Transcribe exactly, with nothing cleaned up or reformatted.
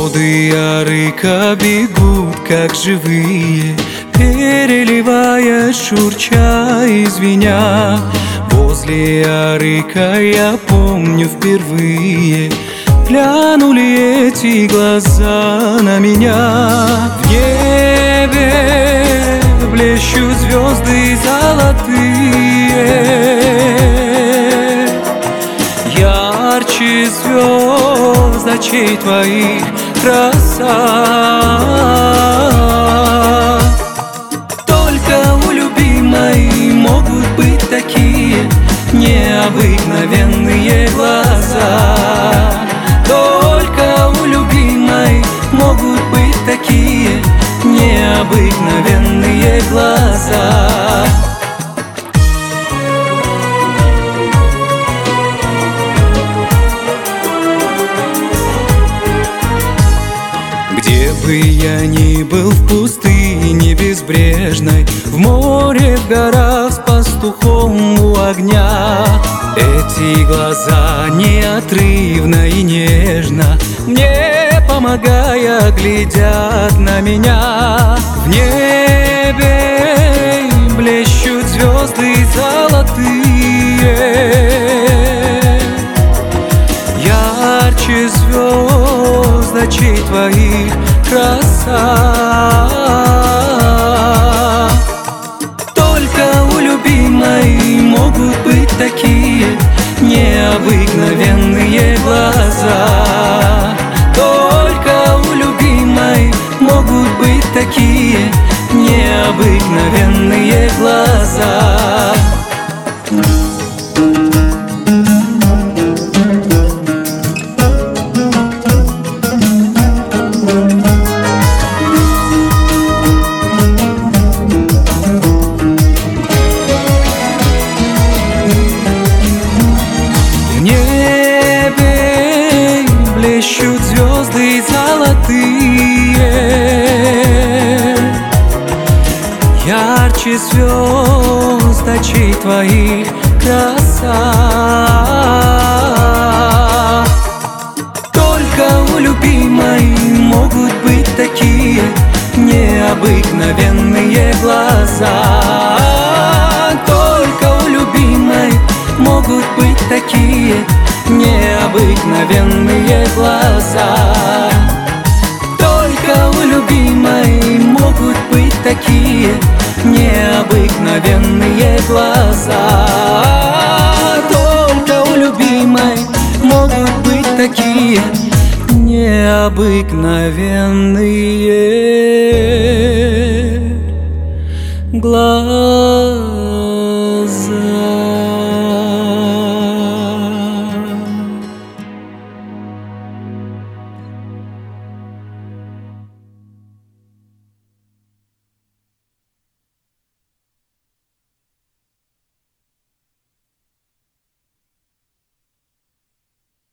Воды Арыка бегут, как живые, переливая, шурча и звеня. Возле Арыка я помню впервые глянули эти глаза на меня. В небе блещут звезды золотые, ярче звезд очей твоих краса. Только у любимой могут быть такие необыкновенные глаза. Только у любимой могут быть такие необыкновенные глаза. Где бы я ни был, в пустыне безбрежной, в море, в горах, с пастухом у огня, эти глаза неотрывно и нежно, мне помогая, глядят на меня. В небе блещут звезды золотые, ярче звезд очей твоих краса. Только у любимой могут быть такие необыкновенные глаза. Только у любимой могут быть такие необыкновенные глаза. В небе блещут звезды золотые, ярче звезд очей твоих краса. Только у любимой могут быть такие необыкновенные глаза. Только у любимой могут быть такие необыкновенные глаза. Только у любимой могут быть такие необыкновенные глаза. Только у любимой могут быть такие необыкновенные глаза.